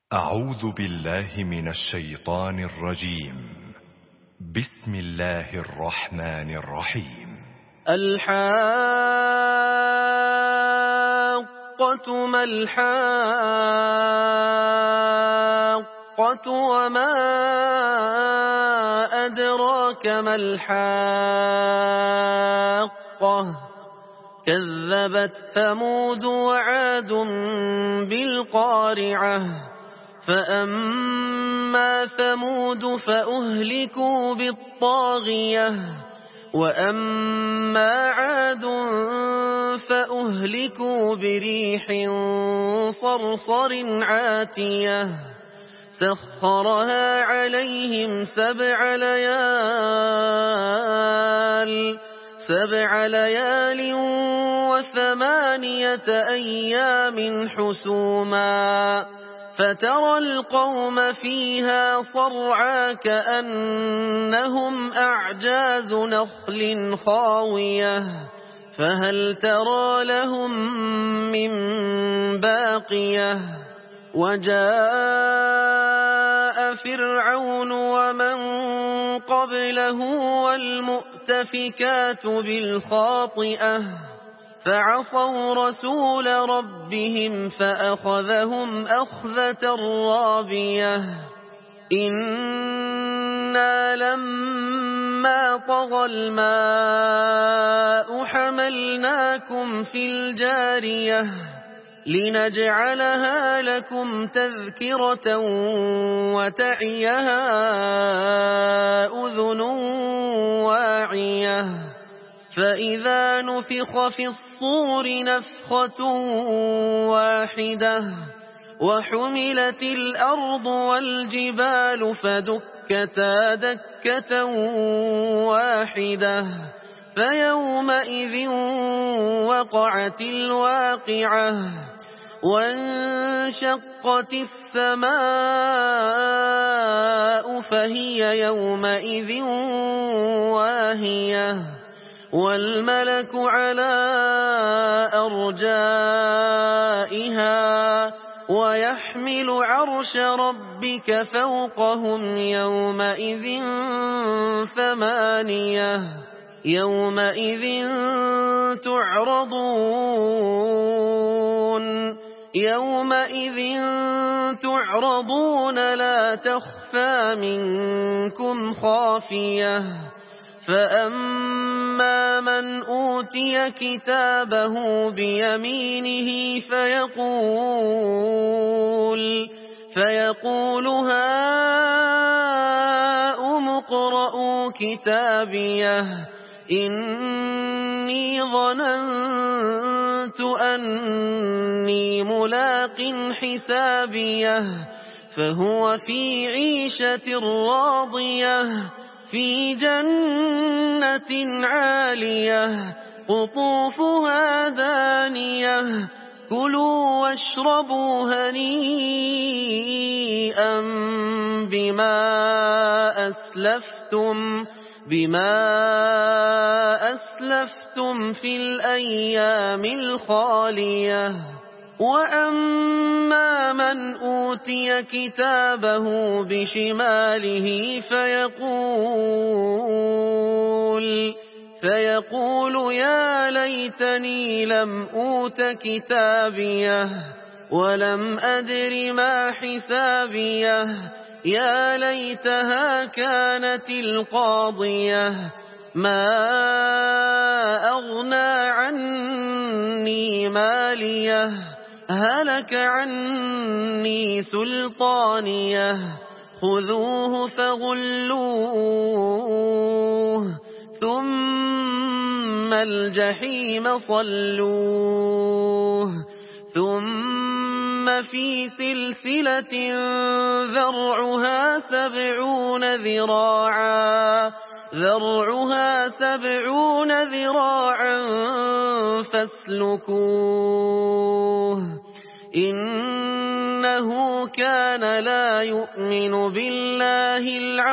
أعوذ بالله من الشيطان الرجيم. بسم الله الرحمن الرحيم. الحاقة ما الحاقة وما أدراك ما الحاقة كذبت ثمود وعاد بالقارعة فأما ثمود فأهلكوا بالطاغية وأما عاد فأهلكوا بريح صرصر عاتية سخرها عليهم سبع ليال وثمانية أيام حسوما فترى القوم فيها صرعى كأنهم أعجاز نخل خاوية فهل ترى لهم من باقية وجاء فرعون ومن قبله والمؤتفكات بالخاطئة فعصوا رسول ربهم فأخذهم أخذة رابية إنا لما طغى الماء حملناكم في الجارية لنجعلها لكم تذكرة وتعيها أذن واعية فإذا نفخ في الصور نفخة واحدة وحملت الأرض والجبال فدكتا دكة واحدة فيومئذ وقعت الواقعة وانشقت السماء فهي يومئذ واهية والملك على أرجائها ويحمل عرش ربك فوقهم يومئذ ثمانية يومئذ تعرضون لا تخفى منكم خافية فأما من أوتي كتابه بيمينه فيقول هاؤم اقرءوا كتابيه إني ظننت أني ملاق حسابيه فهو في عيشة راضية في جنة عالية قطوفها دانية كلوا واشربوا هنيئا بما أسلفتم في الأيام الخالية وأما من أوتي كتابه بشماله فيقول يا ليتني لم أوت كتابيه ولم أدر ما حسابيه يا ليتها كانت القاضية ما أغنى عني ماليه هلك عني سلطانيه خذوه فغلوه ثم الجحيم صلوه ثم في سلسلة ذرعها 70 ذراعا فاسلكوه إنه كان لا يؤمن بالله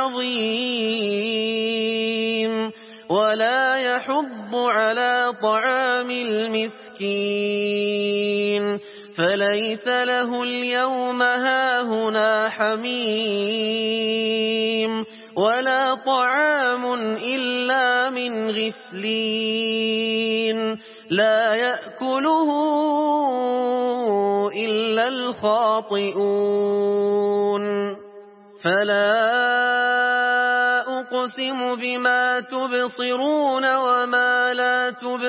العظيم ولا يحض على طعام المسكين فليس له اليوم هاهنا حميم ولا طعام إلا من غسلين لا يأكله إلا الخاطئون فلا أقسم بما تبصرون وما لا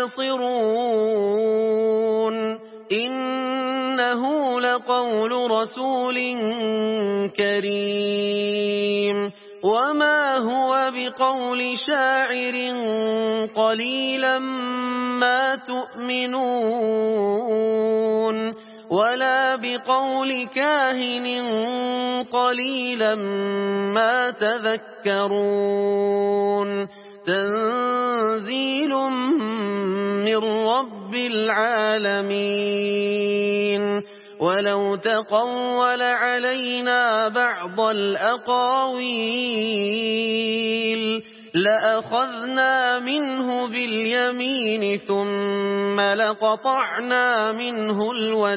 تبصرون إنه لقول رسول كريم وما هو بقول شاعر قليلا ما تؤمنون ولا بقول كاهن قليلا ما تذكرون تنزيل من رب العالمين ولو تقول علينا بعض الأقاويل لأخذنا منه باليمين ثم لقطعنا منه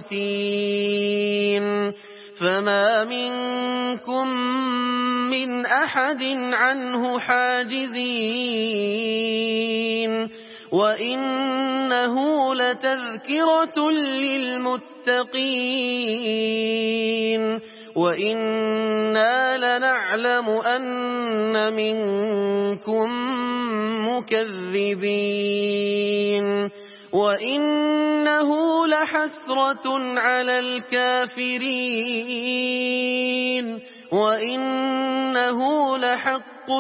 الوتين فما منكم من أحد عنه حاجزين وإنه لتذكرة للمتقين وإنا لنعلم أن منكم مكذبين وإنه لحسرة على الكافرين وإنه لحق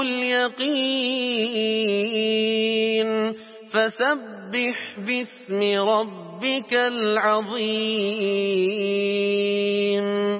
اليقين فسبح باسم ربك العظيم